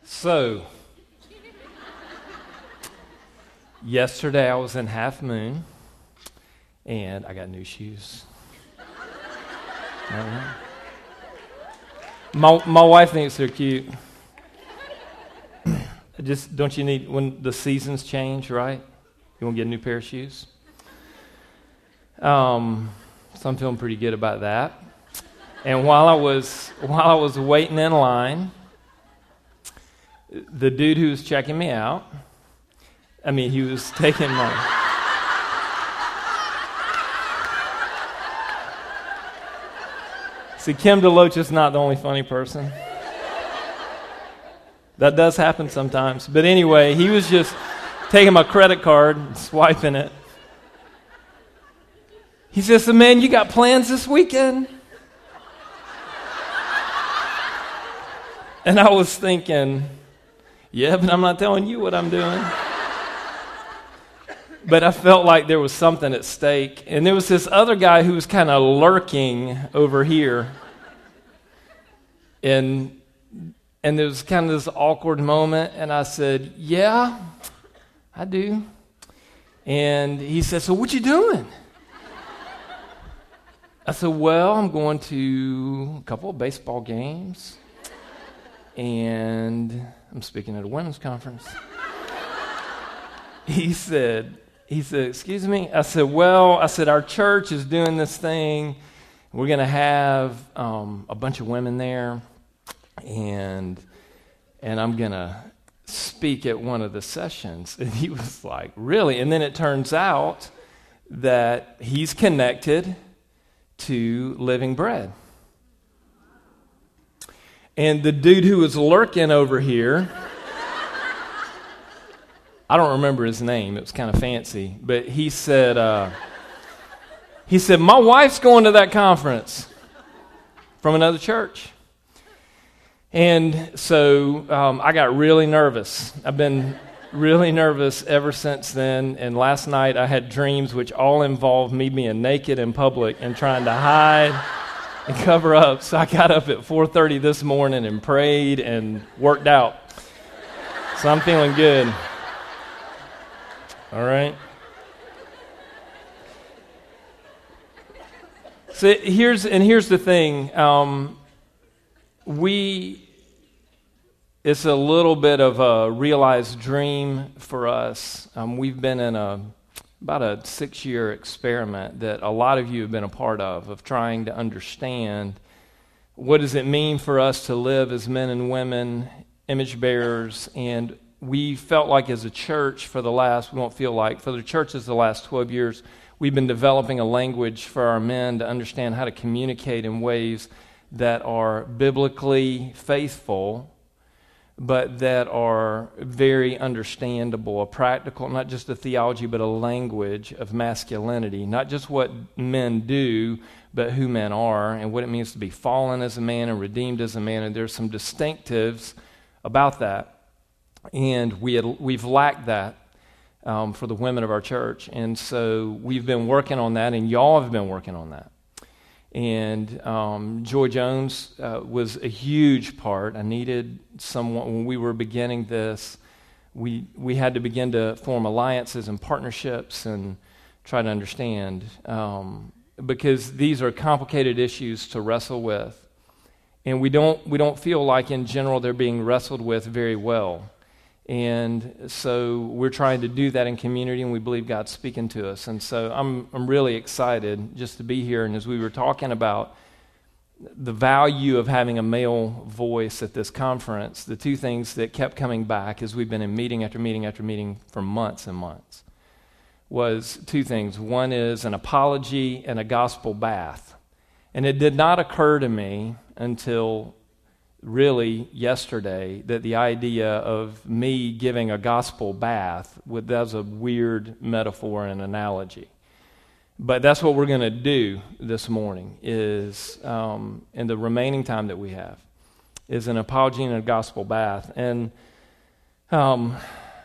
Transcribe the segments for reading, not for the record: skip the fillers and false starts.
So, yesterday I was in Half Moon, and I got new shoes. My wife thinks they're cute. Don't you need, when the seasons change, right? You want to get a new pair of shoes? So I'm feeling pretty good about that. And while I was waiting in line, the dude who was checking me out, he was taking my... See, Kim DeLoach is not the only funny person. That does happen sometimes. But anyway, he was just taking my credit card and swiping it. He says, "So man, you got plans this weekend?" And I was thinking, yeah, but I'm not telling you what I'm doing. But I felt like there was something at stake. And there was this other guy who was kind of lurking over here. And there was kind of this awkward moment. And I said, "Yeah, I do." And he said, "So what you doing?" I said, "Well, I'm going to a couple of baseball games. And I'm speaking at a women's conference." He said, "Excuse me?" I said, our church is doing this thing. We're going to have a bunch of women there, and I'm going to speak at one of the sessions." And he was like, "Really?" And then it turns out that he's connected to Living Bread. And the dude who was lurking over here, I don't remember his name. It was kind of fancy. But he said, "My wife's going to that conference from another church." And so I got really nervous. I've been really nervous ever since then. And last night I had dreams which all involved me being naked in public and trying to hide and cover up. So I got up at 4:30 this morning and prayed and worked out. So I'm feeling good. All right. So here's the thing. It's a little bit of a realized dream for us. We've been in about a 6-year experiment that a lot of you have been a part of trying to understand what does it mean for us to live as men and women, image bearers. And we felt like as a church for the last 12 years, we've been developing a language for our men to understand how to communicate in ways that are biblically faithful, but that are very understandable, a practical, not just a theology, but a language of masculinity, not just what men do, but who men are, and what it means to be fallen as a man and redeemed as a man. And there's some distinctives about that, and we've lacked that for the women of our church. And so we've been working on that, and y'all have been working on that. And Joy Jones was a huge part. I needed someone. When we were beginning this, we had to begin to form alliances and partnerships and try to understand, because these are complicated issues to wrestle with, and we don't feel like in general they're being wrestled with very well. And so we're trying to do that in community, and we believe God's speaking to us. And so I'm really excited just to be here. And as we were talking about the value of having a male voice at this conference, the two things that kept coming back as we've been in meeting after meeting after meeting for months and months was two things. One is an apology and a gospel bath. And it did not occur to me until really yesterday that the idea of me giving a gospel bath, that's a weird metaphor and analogy. But that's what we're going to do this morning is, in the remaining time that we have, is an apology and a gospel bath. And so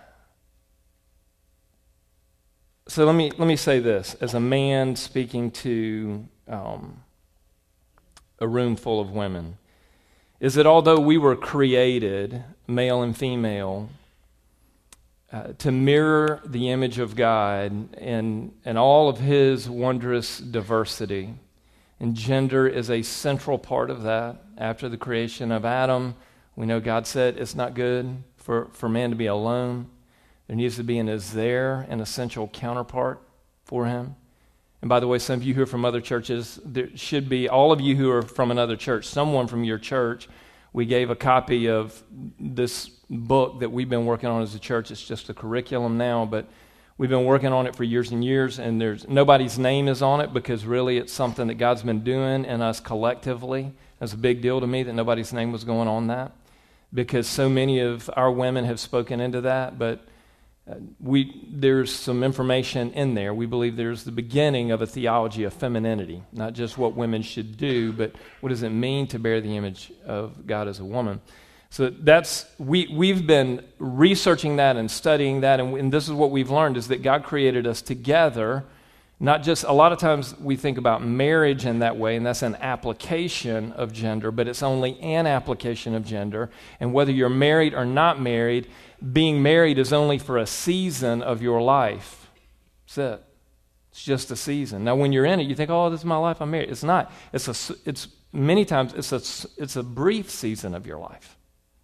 let me say this, as a man speaking to a room full of women. is that although we were created, male and female, to mirror the image of God and all of His wondrous diversity, and gender is a central part of that. After the creation of Adam, we know God said it's not good for man to be alone. There needs to be an essential counterpart for him. And by the way, some of you who are from other churches, there should be, all of you who are from another church, someone from your church, we gave a copy of this book that we've been working on as a church. It's just a curriculum now, but we've been working on it for years and years, and there's nobody's name is on it because really it's something that God's been doing in us collectively. It's a big deal to me that nobody's name was going on that because so many of our women have spoken into that, but there's some information in there. We believe there's the beginning of a theology of femininity, not just what women should do, but what does it mean to bear the image of God as a woman. So we've been researching that and studying that, and this is what we've learned, is that God created us together, not just, a lot of times we think about marriage in that way, and that's an application of gender, but it's only an application of gender, and whether you're married or not married, being married is only for a season of your life. That's it. It's just a season. Now, when you're in it, you think, "Oh, this is my life. I'm married." It's not. It's many times it's a brief season of your life.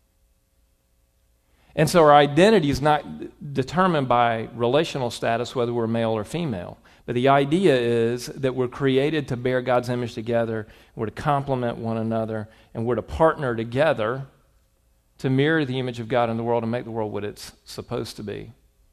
And so our identity is not determined by relational status, whether we're male or female. But the idea is that we're created to bear God's image together. We're to complement one another, and we're to partner together to mirror the image of God in the world and make the world what it's supposed to be.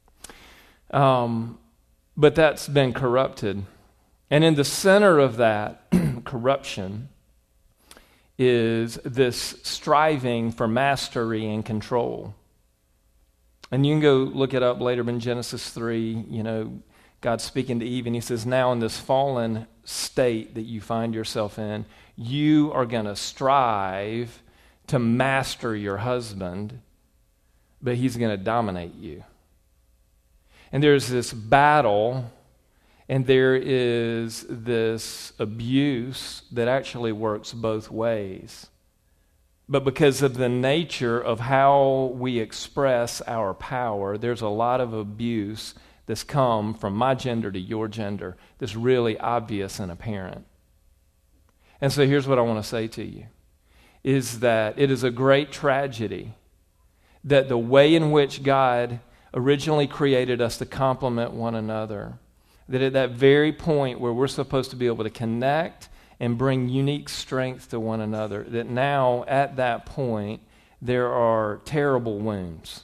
But that's been corrupted. And in the center of that corruption is this striving for mastery and control. And you can go look it up later in Genesis 3, God's speaking to Eve, and He says, now in this fallen state that you find yourself in, you are going to strive to master your husband, but he's going to dominate you. And there's this battle, and there is this abuse that actually works both ways. But because of the nature of how we express our power, there's a lot of abuse that's come from my gender to your gender that's really obvious and apparent. And so here's what I want to say to you, is that it is a great tragedy that the way in which God originally created us to complement one another, that at that very point where we're supposed to be able to connect and bring unique strength to one another, that now at that point there are terrible wounds.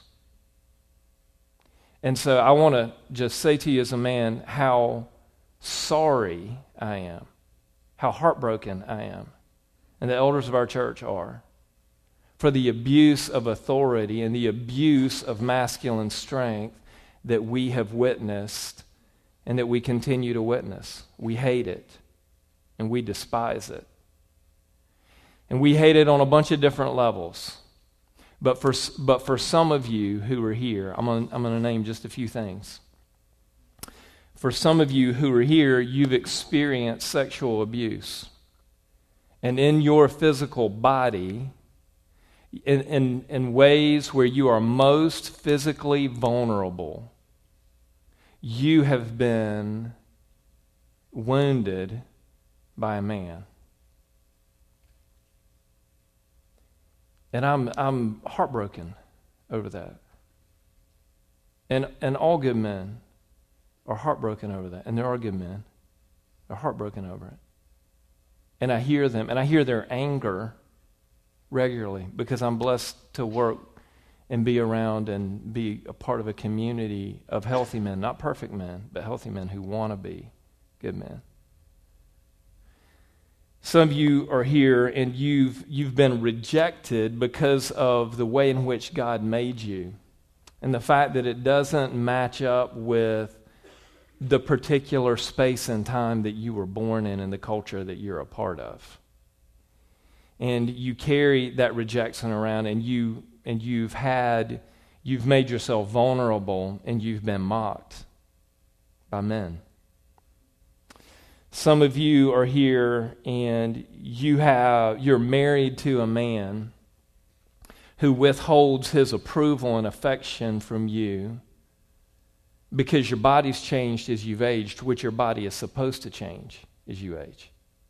And so I want to just say to you as a man how sorry I am, how heartbroken I am, and the elders of our church are, for the abuse of authority and the abuse of masculine strength that we have witnessed and that we continue to witness. We hate it, and we despise it. And we hate it on a bunch of different levels. But for some of you who are here, I'm going to name just a few things. For some of you who are here, you've experienced sexual abuse. And in your physical body, in ways where you are most physically vulnerable, you have been wounded by a man. And I'm heartbroken over that. And all good men are heartbroken over that. And there are good men that are heartbroken over it. And I hear them, and I hear their anger regularly because I'm blessed to work and be around and be a part of a community of healthy men, not perfect men, but healthy men who want to be good men. Some of you are here and you've been rejected because of the way in which God made you and the fact that it doesn't match up with the particular space and time that you were born in and the culture that you're a part of. And you carry that rejection around, and you've made yourself vulnerable, and you've been mocked by men. Some of you are here and you're married to a man who withholds his approval and affection from you because your body's changed as you've aged, which your body is supposed to change as you age.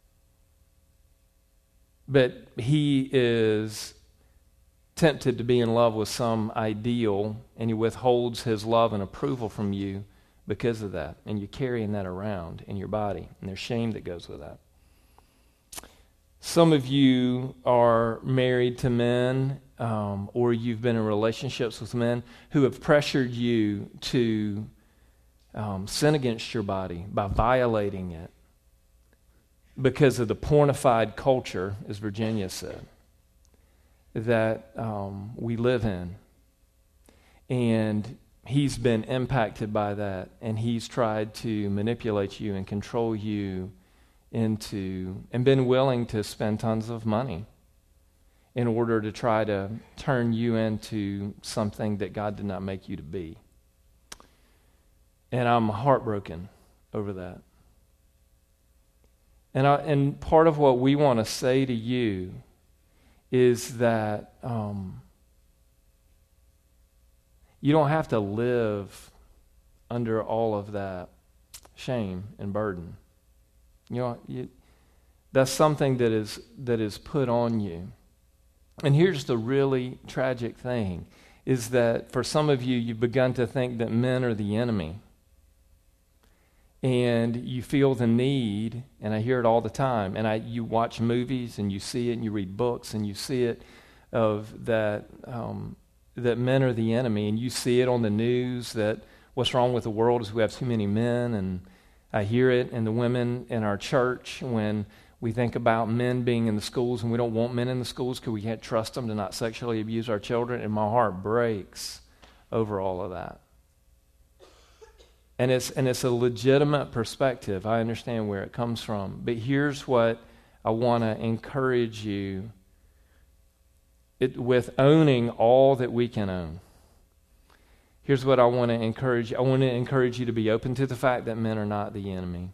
But he is tempted to be in love with some ideal, and he withholds his love and approval from you because of that. And you're carrying that around in your body, and there's shame that goes with that. Some of you are married to men, or you've been in relationships with men who have pressured you to sin against your body by violating it because of the pornified culture, as Virginia said, that we live in. And he's been impacted by that, and he's tried to manipulate you and control you into, and been willing to spend tons of money in order to try to turn you into something that God did not make you to be. And I'm heartbroken over that. And part of what we want to say to you is that you don't have to live under all of that shame and burden. That's something that is put on you. And here's the really tragic thing, is that for some of you, you've begun to think that men are the enemy. And you feel the need, and I hear it all the time, and you watch movies, and you see it, and you read books, and you see it of that men are the enemy, and you see it on the news that what's wrong with the world is we have too many men, and I hear it in the women in our church when we think about men being in the schools, and we don't want men in the schools because we can't trust them to not sexually abuse our children, and my heart breaks over all of that. And it's a legitimate perspective. I understand where it comes from. But here's what I want to encourage you with owning all that we can own. Here's what I want to encourage you. I want to encourage you to be open to the fact that men are not the enemy.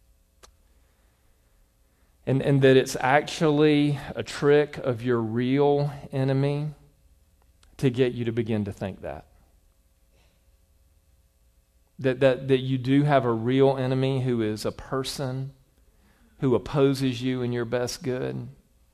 And that it's actually a trick of your real enemy to get you to begin to think that. That you do have a real enemy who is a person who opposes you in your best good.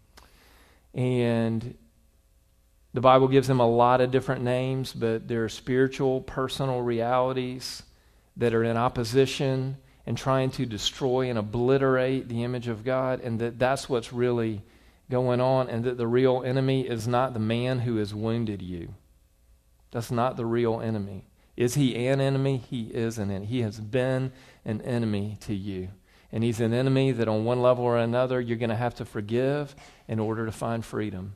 And the Bible gives him a lot of different names, but there are spiritual, personal realities that are in opposition and trying to destroy and obliterate the image of God, and that's what's really going on, and that the real enemy is not the man who has wounded you. That's not the real enemy. Is he an enemy? He is an enemy. He has been an enemy to you. And he's an enemy that on one level or another you're going to have to forgive in order to find freedom.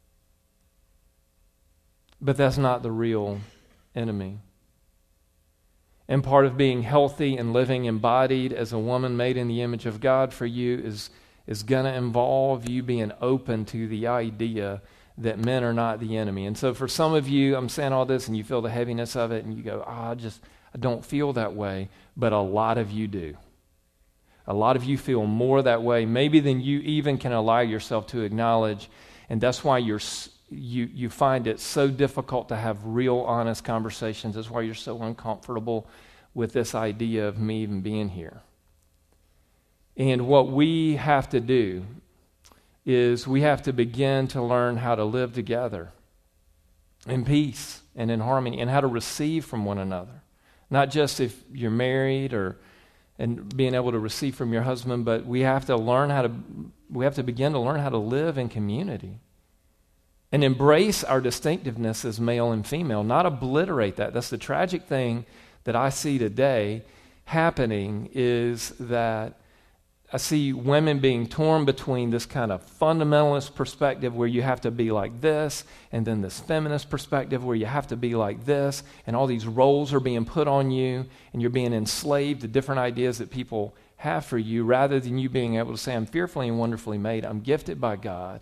But that's not the real enemy. And part of being healthy and living embodied as a woman made in the image of God for you is going to involve you being open to the idea that men are not the enemy. And so for some of you, I'm saying all this and you feel the heaviness of it and you go, I don't feel that way. But a lot of you do. A lot of you feel more that way maybe than you even can allow yourself to acknowledge. And that's why you find it so difficult to have real, honest conversations. That's why you're so uncomfortable with this idea of me even being here. And what we have to do is we have to begin to learn how to live together in peace and in harmony, and how to receive from one another. Not just if you're married and being able to receive from your husband, but we have to begin to learn how to live in community and embrace our distinctiveness as male and female, not obliterate that. That's the tragic thing that I see today happening, is that I see women being torn between this kind of fundamentalist perspective where you have to be like this, and then this feminist perspective where you have to be like this, and all these roles are being put on you, and you're being enslaved to different ideas that people have for you, rather than you being able to say, I'm fearfully and wonderfully made. I'm gifted by God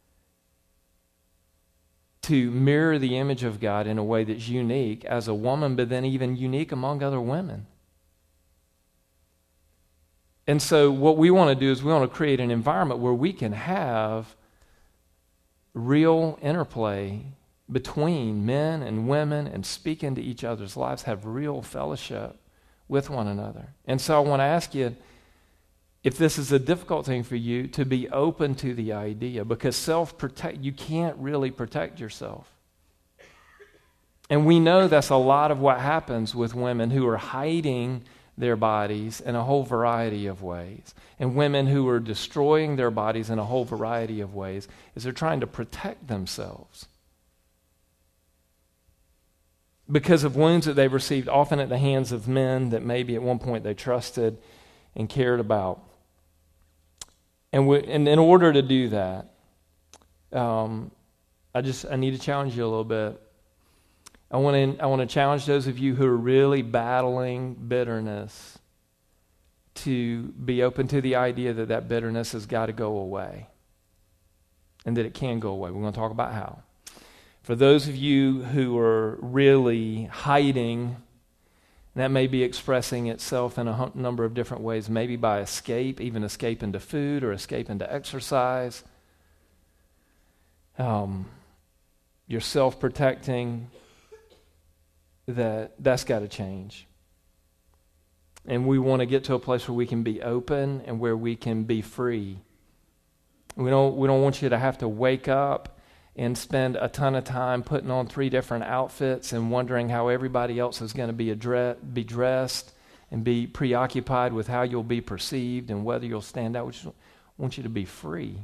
to mirror the image of God in a way that's unique as a woman, but then even unique among other women. And so what we want to do is we want to create an environment where we can have real interplay between men and women and speak into each other's lives, have real fellowship with one another. And so I want to ask you, if this is a difficult thing for you, to be open to the idea, because self-protect, you can't really protect yourself. And we know that's a lot of what happens with women who are hiding their bodies in a whole variety of ways, and women who are destroying their bodies in a whole variety of ways, is they're trying to protect themselves because of wounds that they've received, often at the hands of men that maybe at one point they trusted and cared about. And in order to do that, I need to challenge you a little bit. I want to challenge those of you who are really battling bitterness to be open to the idea that that bitterness has got to go away, and that it can go away. We're going to talk about how. For those of you who are really hiding, that may be expressing itself in a number of different ways, maybe by escape, even escape into food or escape into exercise. You're self-protecting. That's got to change. And we want to get to a place where we can be open and where we can be free. We don't want you to have to wake up and spend a ton of time putting on 3 different outfits and wondering how everybody else is going to be dressed and be preoccupied with how you'll be perceived and whether you'll stand out. We just want you to be free.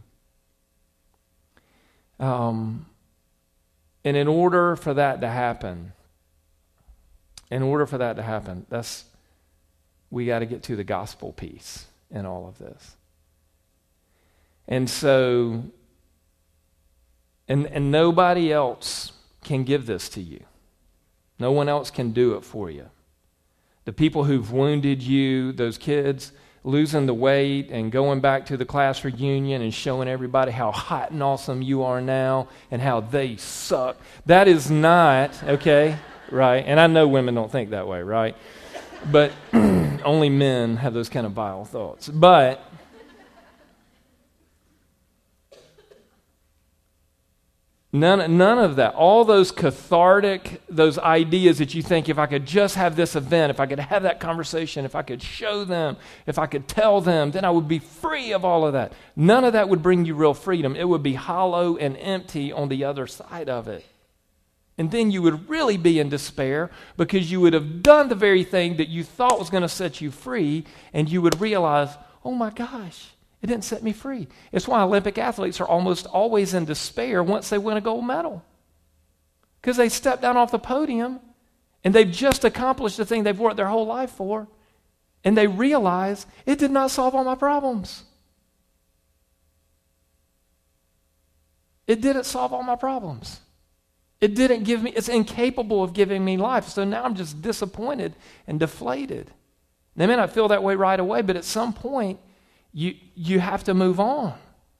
And in order for that to happen, we got to get to the gospel piece in all of this. And so, and nobody else can give this to you. No one else can do it for you. The people who've wounded you, those kids losing the weight and going back to the class reunion and showing everybody how hot and awesome you are now and how they suck. That is not, okay, right? And I know women don't think that way, right? But only men have those kind of vile thoughts. But none of that. All those cathartic, those ideas that you think, if I could just have this event, if I could have that conversation, if I could show them, if I could tell them, then I would be free of all of that. None of that would bring you real freedom. It would be hollow and empty on the other side of it. And then you would really be in despair because you would have done the very thing that you thought was going to set you free, and you would realize, oh my gosh, it didn't set me free. It's why Olympic athletes are almost always in despair once they win a gold medal. Because they step down off the podium and they've just accomplished the thing they've worked their whole life for, and they realize it did not solve all my problems. It didn't solve all my problems. It didn't give me, it's incapable of giving me life. So now I'm just disappointed and deflated. They may not feel that way right away, but at some point, you have to move on.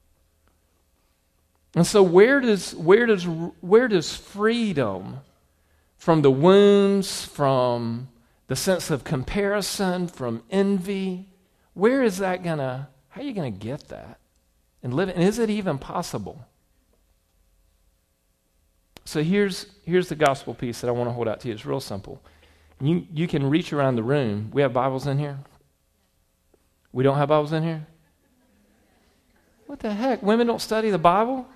And so where does freedom from the wounds, from the sense of comparison, from envy, how are you gonna get that and live it? And is it even possible? So here's the gospel piece that I want to hold out to you. It's real simple. You can reach around the room. We have Bibles in here? We don't have Bibles in here? What the heck? Women don't study the Bible?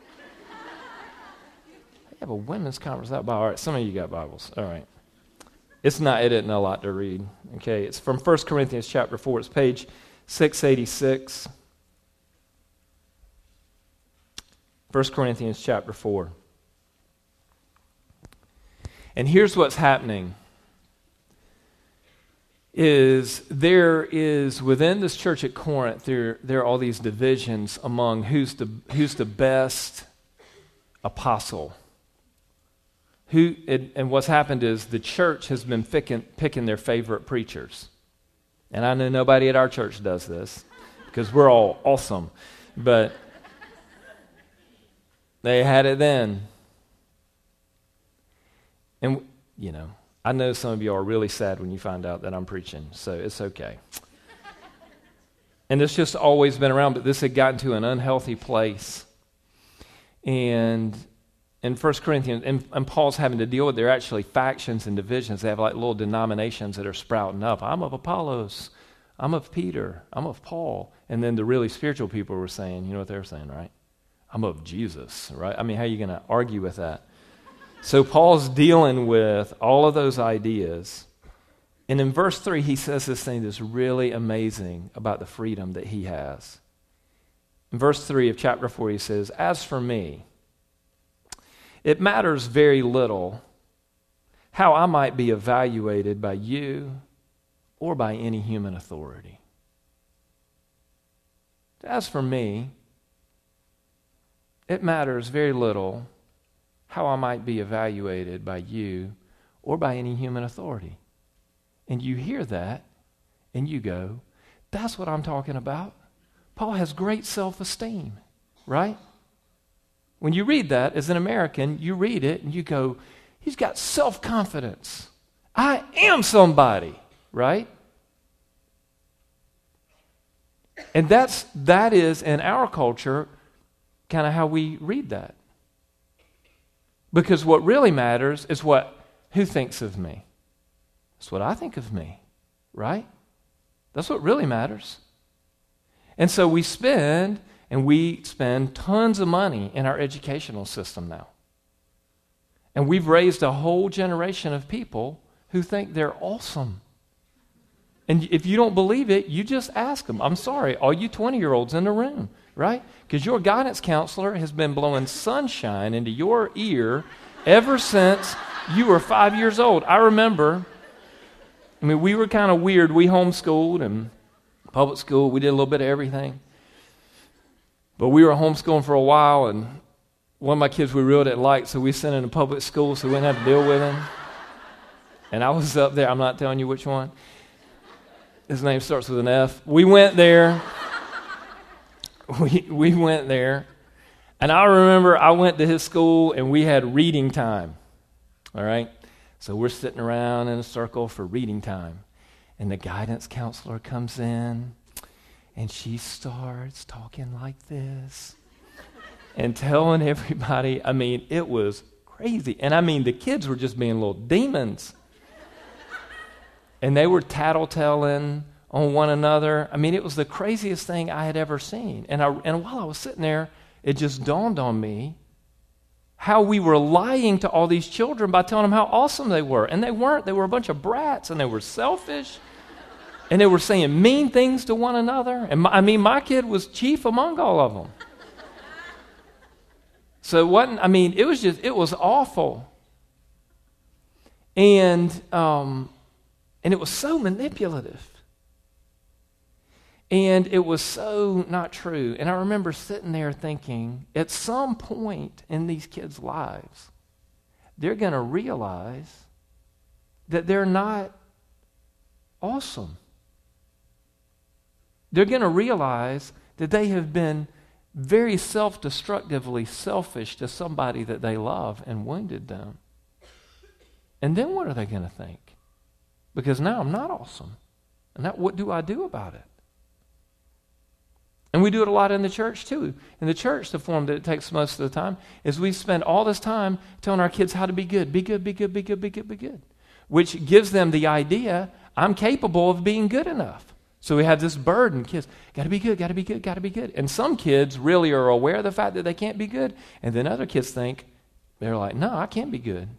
They have a women's conference without Bible. All right, some of you got Bibles. All right. It isn't a lot to read. Okay, it's from 1 Corinthians chapter 4. It's page 686. 1 Corinthians chapter 4. And here's what's happening. There is within this church at Corinth, there are all these divisions among who's the best apostle. And what's happened is the church has been picking their favorite preachers. And I know nobody at our church does this because we're all awesome. But they had it then. And, I know some of you are really sad when you find out that I'm preaching, so it's okay. And it's just always been around, but this had gotten to an unhealthy place. And in 1 Corinthians, and Paul's having to deal with, they're actually factions and divisions. They have like little denominations that are sprouting up. I'm of Apollos. I'm of Peter. I'm of Paul. And then the really spiritual people were saying, you know what they're saying, right? I'm of Jesus, right? I mean, how are you going to argue with that? So Paul's dealing with all of those ideas. And in verse 3, he says this thing that's really amazing about the freedom that he has. In verse 3 of chapter 4, he says, "As for me, it matters very little how I might be evaluated by you or by any human authority." As for me, it matters very little how I might be evaluated by you or by any human authority. And you hear that, and you go, that's what I'm talking about. Paul has great self-esteem, right? When you read that as an American, you read it and you go, he's got self-confidence. I am somebody, right? And that is in our culture kind of how we read that. Because what really matters is who thinks of me. That's what I think of me, right? That's what really matters. And so we spend tons of money in our educational system now. And we've raised a whole generation of people who think they're awesome. And if you don't believe it, you just ask them. I'm sorry, all you 20-year-olds in the room, right? Because your guidance counselor has been blowing sunshine into your ear ever since you were 5 years old. I remember, we were kind of weird. We homeschooled and public school. We did a little bit of everything. But we were homeschooling for a while, and one of my kids we really didn't like, so we sent him to public school so we didn't have to deal with him. And I was up there. I'm not telling you which one. His name starts with an F. We went there. We went there. And I remember I went to his school, and we had reading time. All right? So we're sitting around in a circle for reading time. And the guidance counselor comes in, and she starts talking like this and telling everybody. It was crazy. And the kids were just being little demons. And they were tattletelling on one another. It was the craziest thing I had ever seen. And while I was sitting there, it just dawned on me how we were lying to all these children by telling them how awesome they were. And they weren't. They were a bunch of brats, and they were selfish. And they were saying mean things to one another. And my kid was chief among all of them. So it wasn't, it was awful. And it was so manipulative. And it was so not true. And I remember sitting there thinking, at some point in these kids' lives, they're going to realize that they're not awesome. They're going to realize that they have been very self-destructively selfish to somebody that they love and wounded them. And then what are they going to think? Because now I'm not awesome. And what do I do about it? And we do it a lot in the church too. In the church, the form that it takes most of the time is we spend all this time telling our kids how to be good, be good, be good, be good, be good, be good, which gives them the idea, I'm capable of being good enough. So we have this burden, kids, got to be good, got to be good, got to be good. And some kids really are aware of the fact that they can't be good, and then other kids think, they're like, no, I can't be good.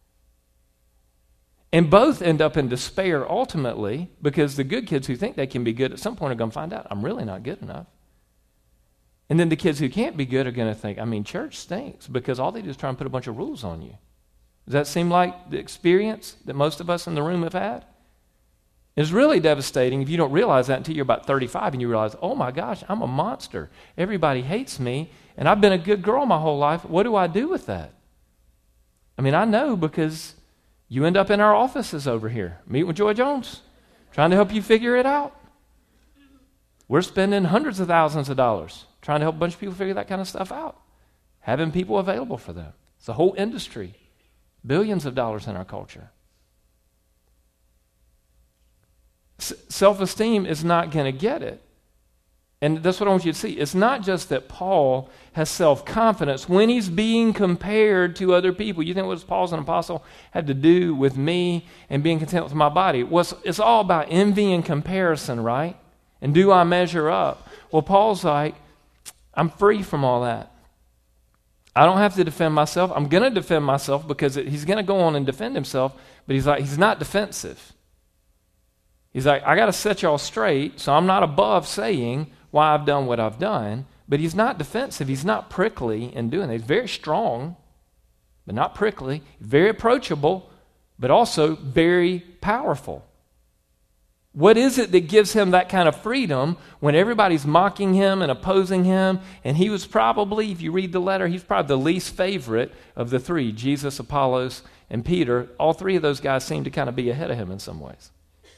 And both end up in despair ultimately, because the good kids who think they can be good at some point are going to find out, I'm really not good enough. And then the kids who can't be good are going to think, church stinks, because all they do is try and put a bunch of rules on you. Does that seem like the experience that most of us in the room have had? It's really devastating if you don't realize that until you're about 35 and you realize, oh my gosh, I'm a monster. Everybody hates me, and I've been a good girl my whole life. What do I do with that? I know, because you end up in our offices over here, meeting with Joy Jones, trying to help you figure it out. We're spending hundreds of thousands of dollars trying to help a bunch of people figure that kind of stuff out, having people available for them. It's a whole industry, billions of dollars in our culture. Self-esteem is not going to get it And that's what I want you to see. It's not just that Paul has self-confidence when he's being compared to other people. You think what Paul's an apostle had to do with me and being content with my body? It's all about envy and comparison, right? And do I measure up? Well, Paul's like, I'm free from all that. I don't have to defend myself. I'm going to defend myself because he's going to go on and defend himself, but he's like, he's not defensive. He's like, I got to set y'all straight, so I'm not above saying why I've done what I've done, but he's not defensive. He's not prickly in doing it. He's very strong, but not prickly, very approachable, but also very powerful. What is it that gives him that kind of freedom when everybody's mocking him and opposing him? And he was probably, if you read the letter, he's probably the least favorite of the three, Jesus, Apollos, and Peter. All three of those guys seem to kind of be ahead of him in some ways.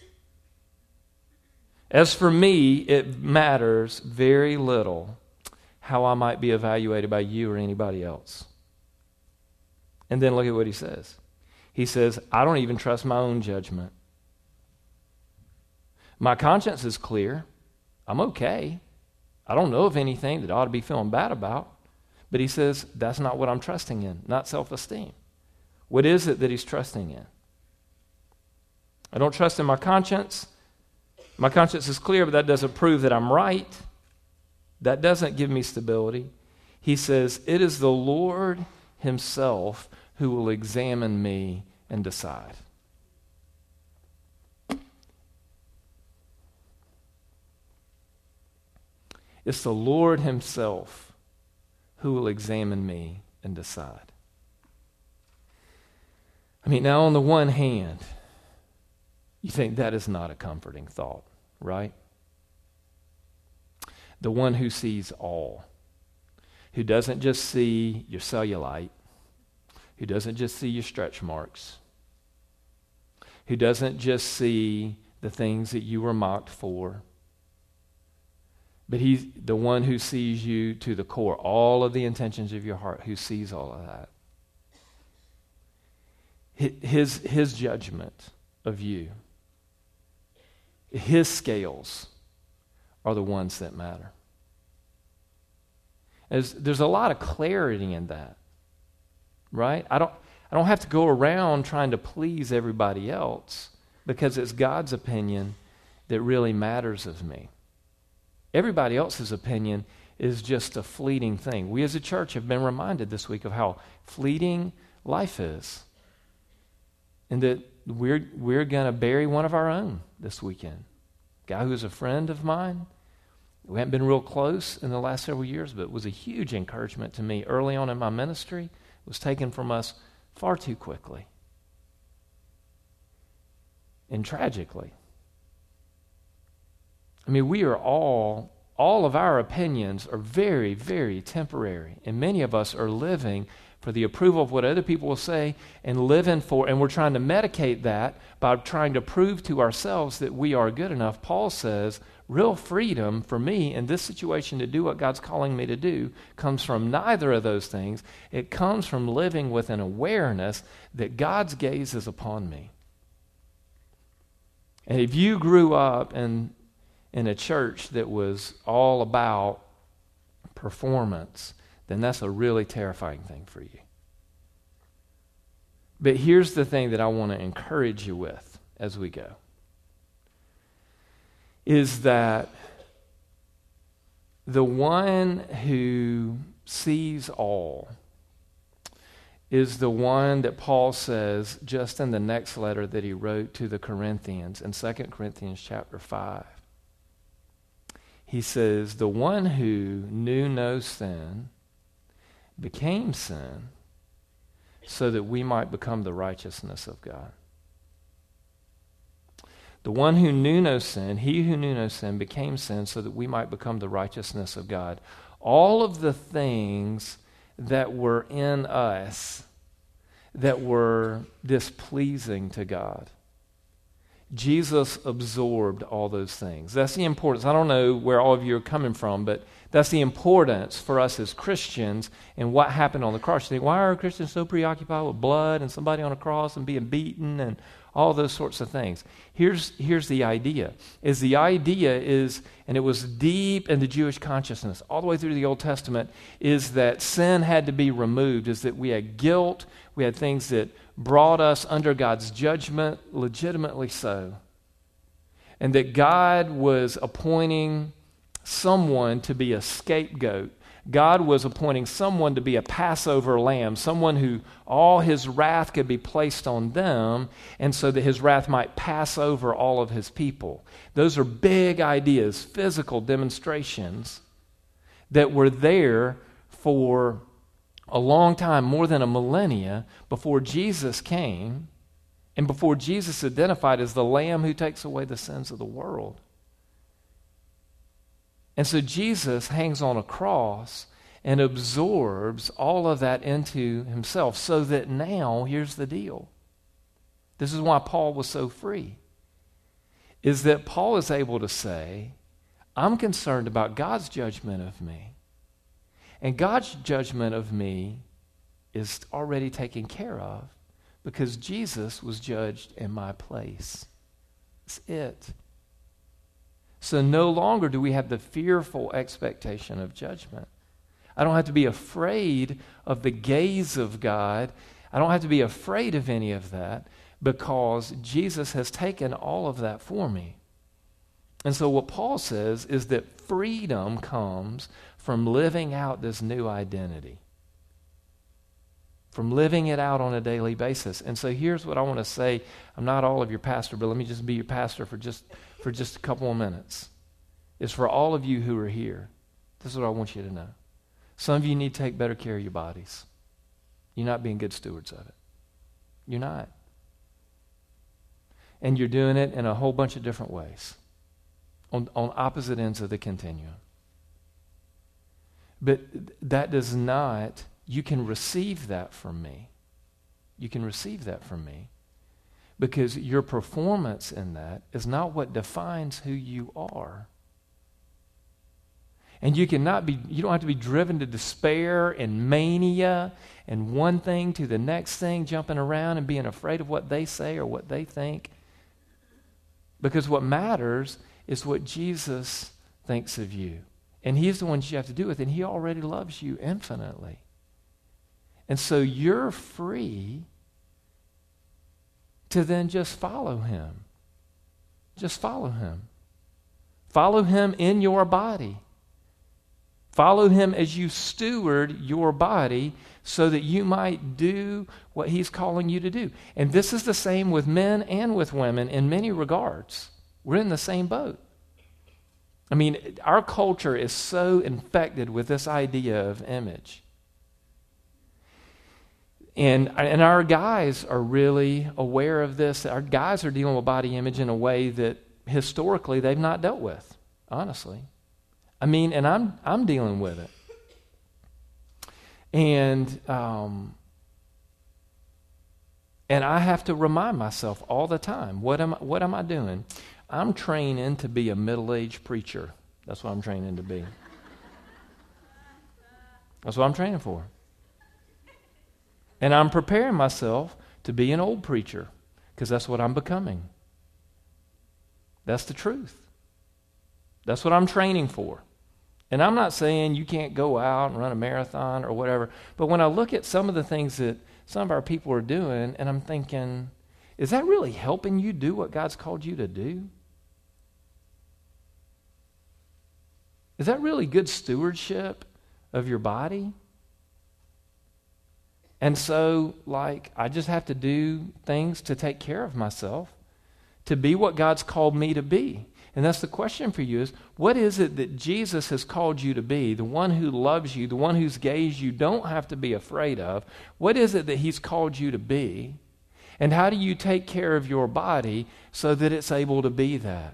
As for me, it matters very little how I might be evaluated by you or anybody else. And then look at what he says. He says, I don't even trust my own judgment. My conscience is clear. I'm okay. I don't know of anything that I ought to be feeling bad about. But he says, that's not what I'm trusting in, not self-esteem. What is it that he's trusting in? I don't trust in my conscience. My conscience is clear, but that doesn't prove that I'm right. That doesn't give me stability. He says, it is the Lord himself who will examine me and decide. It's the Lord himself who will examine me and decide. I mean, now on the one hand, you think that is not a comforting thought, right? The one who sees all, who doesn't just see your cellulite, who doesn't just see your stretch marks, who doesn't just see the things that you were mocked for, but he's the one who sees you to the core, all of the intentions of your heart, who sees all of that. His judgment of you, his scales are the ones that matter. There's a lot of clarity in that, right? I don't have to go around trying to please everybody else because it's God's opinion that really matters of me. Everybody else's opinion is just a fleeting thing. We as a church have been reminded this week of how fleeting life is. And that we're going to bury one of our own this weekend. A guy who's a friend of mine. We haven't been real close in the last several years, but it was a huge encouragement to me early on in my ministry. It was taken from us far too quickly. And tragically. I mean, we are all of our opinions are very, very temporary. And many of us are living for the approval of what other people will say and we're trying to medicate that by trying to prove to ourselves that we are good enough. Paul says, real freedom for me in this situation to do what God's calling me to do comes from neither of those things. It comes from living with an awareness that God's gaze is upon me. And if you grew up in a church that was all about performance, then that's a really terrifying thing for you. But here's the thing that I want to encourage you with as we go, is that the one who sees all is the one that Paul says just in the next letter that he wrote to the Corinthians in 2 Corinthians chapter 5. He says, the one who knew no sin became sin so that we might become the righteousness of God. The one who knew no sin, he who knew no sin became sin so that we might become the righteousness of God. All of the things that were in us that were displeasing to God, Jesus absorbed all those things. That's the importance. I don't know where all of you are coming from, but that's the importance for us as Christians and what happened on the cross. You think, why are Christians so preoccupied with blood and somebody on a cross and being beaten and all those sorts of things? Here's the idea. And it was deep in the Jewish consciousness, all the way through the Old Testament, is that sin had to be removed, is that we had guilt, we had things that brought us under God's judgment, legitimately so. And that God was appointing someone to be a scapegoat. God was appointing someone to be a Passover lamb, someone who all his wrath could be placed on them, and so that his wrath might pass over all of his people. Those are big ideas, physical demonstrations that were there for a long time, more than a millennia, before Jesus came and before Jesus identified as the Lamb who takes away the sins of the world. And so Jesus hangs on a cross and absorbs all of that into himself, so that now, here's the deal. This is why Paul was so free, is that Paul is able to say, I'm concerned about God's judgment of me. And God's judgment of me is already taken care of because Jesus was judged in my place. That's it. So no longer do we have the fearful expectation of judgment. I don't have to be afraid of the gaze of God. I don't have to be afraid of any of that because Jesus has taken all of that for me. And so what Paul says is that freedom comes from living out this new identity, from living it out on a daily basis. And so here's what I want to say. I'm not all of your pastor, but let me just be your pastor for just a couple of minutes. It's for all of you who are here. This is what I want you to know. Some of you need to take better care of your bodies. You're not being good stewards of it. You're not. And you're doing it in a whole bunch of different ways, on opposite ends of the continuum. But that does not, you can receive that from me. You can receive that from me because your performance in that is not what defines who you are. And you don't have to be driven to despair and mania and one thing to the next thing, jumping around and being afraid of what they say or what they think. Because what matters is what Jesus thinks of you. And he's the one you have to do with, and he already loves you infinitely. And so you're free to then just follow him. Just follow him. Follow him in your body. Follow him as you steward your body so that you might do what he's calling you to do. And this is the same with men and with women in many regards. We're in the same boat. I mean, our culture is so infected with this idea of image. And our guys are really aware of this. Our guys are dealing with body image in a way that historically they've not dealt with, honestly. I mean, and I'm dealing with it. And I have to remind myself all the time, what am I doing? I'm training to be a middle-aged preacher. That's what I'm training to be. That's what I'm training for. And I'm preparing myself to be an old preacher because that's what I'm becoming. That's the truth. That's what I'm training for. And I'm not saying you can't go out and run a marathon or whatever, but when I look at some of the things that some of our people are doing, and I'm thinking, is that really helping you do what God's called you to do? Is that really good stewardship of your body? And so, I just have to do things to take care of myself, to be what God's called me to be. And that's the question for you is, what is it that Jesus has called you to be? The one who loves you, the one whose gaze you don't have to be afraid of. What is it that he's called you to be? And how do you take care of your body so that it's able to be that?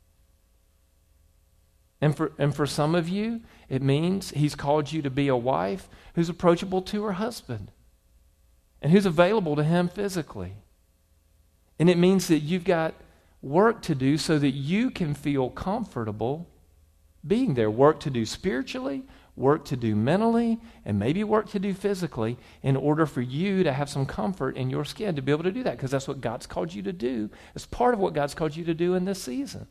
And for some of you, it means he's called you to be a wife who's approachable to her husband and who's available to him physically. And it means that you've got work to do so that you can feel comfortable being there. Work to do spiritually, work to do mentally, and maybe work to do physically in order for you to have some comfort in your skin to be able to do that, because that's what God's called you to do. It's part of what God's called you to do in this season.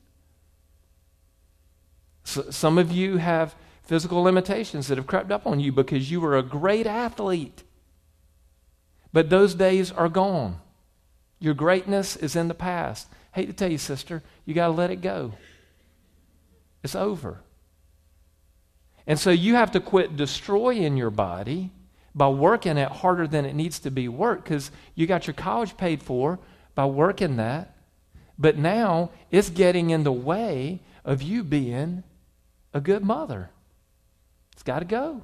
So, some of you have physical limitations that have crept up on you because you were a great athlete. But those days are gone. Your greatness is in the past. Hate to tell you, sister, you got to let it go. It's over. And so you have to quit destroying your body by working it harder than it needs to be worked, because you got your college paid for by working that. But now it's getting in the way of you being a good mother. It's got to go.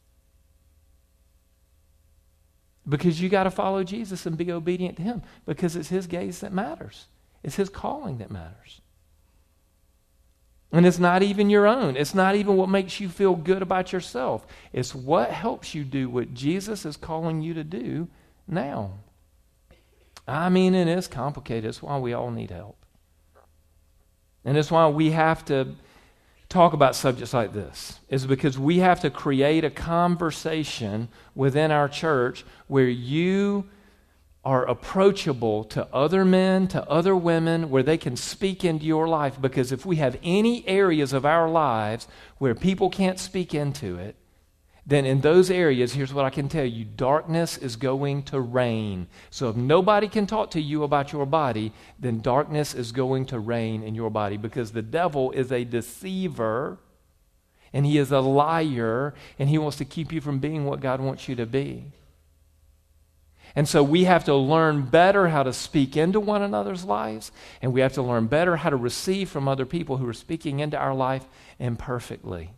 Because you got to follow Jesus and be obedient to him, because it's his gaze that matters. It's his calling that matters. And it's not even your own. It's not even what makes you feel good about yourself. It's what helps you do what Jesus is calling you to do now. I mean, it is complicated. It's why we all need help. And it's why we have to talk about subjects like this, is because we have to create a conversation within our church where you are approachable to other men, to other women, where they can speak into your life. Because if we have any areas of our lives where people can't speak into it, then in those areas, here's what I can tell you: darkness is going to reign. So if nobody can talk to you about your body, then darkness is going to reign in your body, because the devil is a deceiver, and he is a liar, and he wants to keep you from being what God wants you to be. And so we have to learn better how to speak into one another's lives, and we have to learn better how to receive from other people who are speaking into our life imperfectly.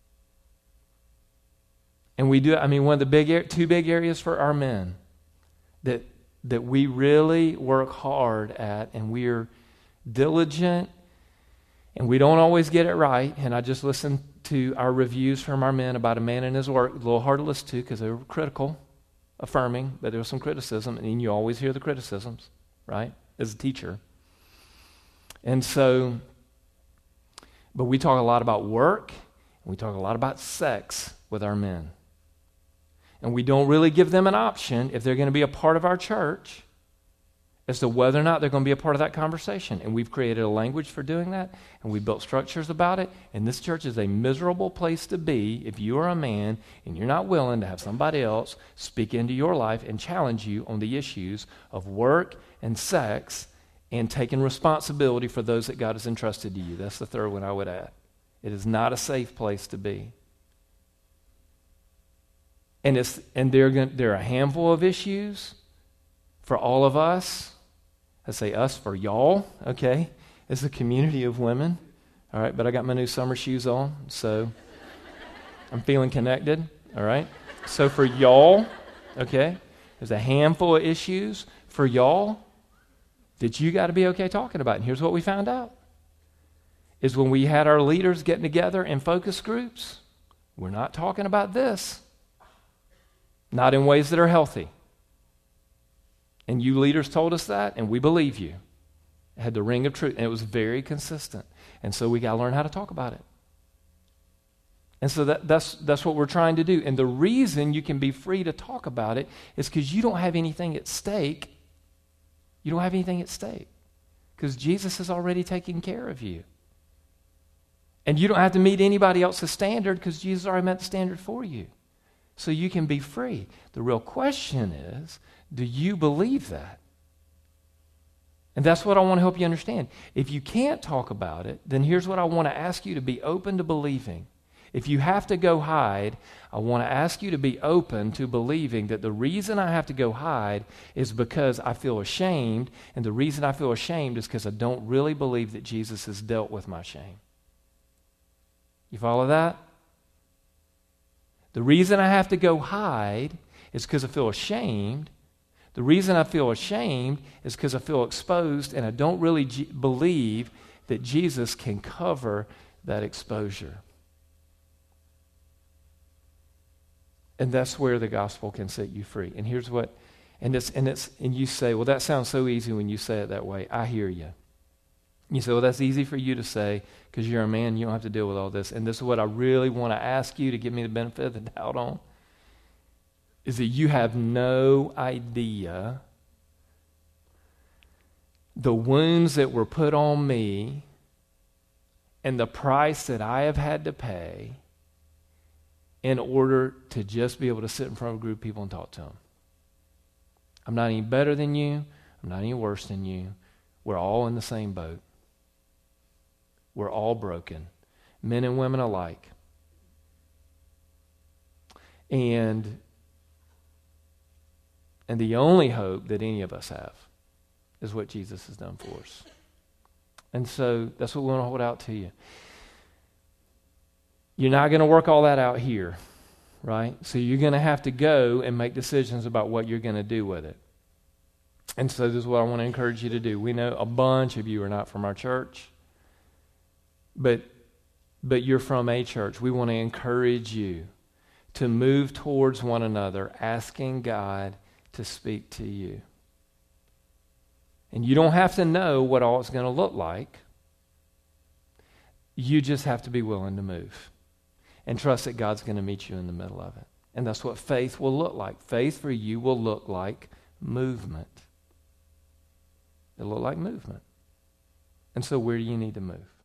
And we do, one of the two big areas for our men that we really work hard at, and we're diligent, and we don't always get it right. And I just listened to our reviews from our men about a man and his work. A little hard to listen to because they were critical, affirming, but there was some criticism, and you always hear the criticisms, right, as a teacher. And so, but we talk a lot about work, and we talk a lot about sex with our men. And we don't really give them an option, if they're going to be a part of our church, as to whether or not they're going to be a part of that conversation. And we've created a language for doing that, and we've built structures about it. And this church is a miserable place to be if you are a man and you're not willing to have somebody else speak into your life and challenge you on the issues of work and sex and taking responsibility for those that God has entrusted to you. That's the third one I would add. It is not a safe place to be. And there are a handful of issues for all of us. I say us for y'all, okay? It's a community of women, all right? But I got my new summer shoes on, so I'm feeling connected, all right? So for y'all, okay, there's a handful of issues for y'all that you got to be okay talking about. And here's what we found out, is when we had our leaders getting together in focus groups, we're not talking about this. Not in ways that are healthy. And you leaders told us that, and we believe you. It had the ring of truth, and it was very consistent. And so we got to learn how to talk about it. And so that's what we're trying to do. And the reason you can be free to talk about it is because you don't have anything at stake. You don't have anything at stake, because Jesus has already taken care of you. And you don't have to meet anybody else's standard, because Jesus already met the standard for you. So you can be free. The real question is, do you believe that? And that's what I want to help you understand. If you can't talk about it, then here's what I want to ask you to be open to believing. If you have to go hide, I want to ask you to be open to believing that the reason I have to go hide is because I feel ashamed, and the reason I feel ashamed is because I don't really believe that Jesus has dealt with my shame. You follow that? The reason I have to go hide is because I feel ashamed. The reason I feel ashamed is because I feel exposed, and I don't really believe that Jesus can cover that exposure. And that's where the gospel can set you free. And here's what, and you say, well, that sounds so easy when you say it that way. I hear you. You say, well, that's easy for you to say because you're a man, you don't have to deal with all this. And this is what I really want to ask you to give me the benefit of the doubt on, is that you have no idea the wounds that were put on me and the price that I have had to pay in order to just be able to sit in front of a group of people and talk to them. I'm not any better than you. I'm not any worse than you. We're all in the same boat. We're all broken, men and women alike. And the only hope that any of us have is what Jesus has done for us. And so that's what we want to hold out to you. You're not going to work all that out here, right? So you're going to have to go and make decisions about what you're going to do with it. And so this is what I want to encourage you to do. We know a bunch of you are not from our church, but you're from a church. We want to encourage you to move towards one another, asking God to speak to you. And you don't have to know what all it's going to look like. You just have to be willing to move and trust that God's going to meet you in the middle of it. And that's what faith will look like. Faith for you will look like movement. It'll look like movement. And so where do you need to move?